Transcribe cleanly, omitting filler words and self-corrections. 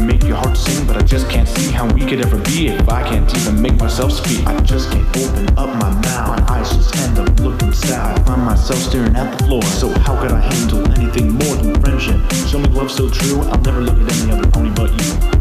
make your heart sing, but I just can't see how we could ever be if I can't even make myself speak. I just can't open up my mouth, my eyes just end up looking sad. I find myself staring at the floor, so how could I handle anything more than friendship? Show me love so true, I'll never look at any other pony but you.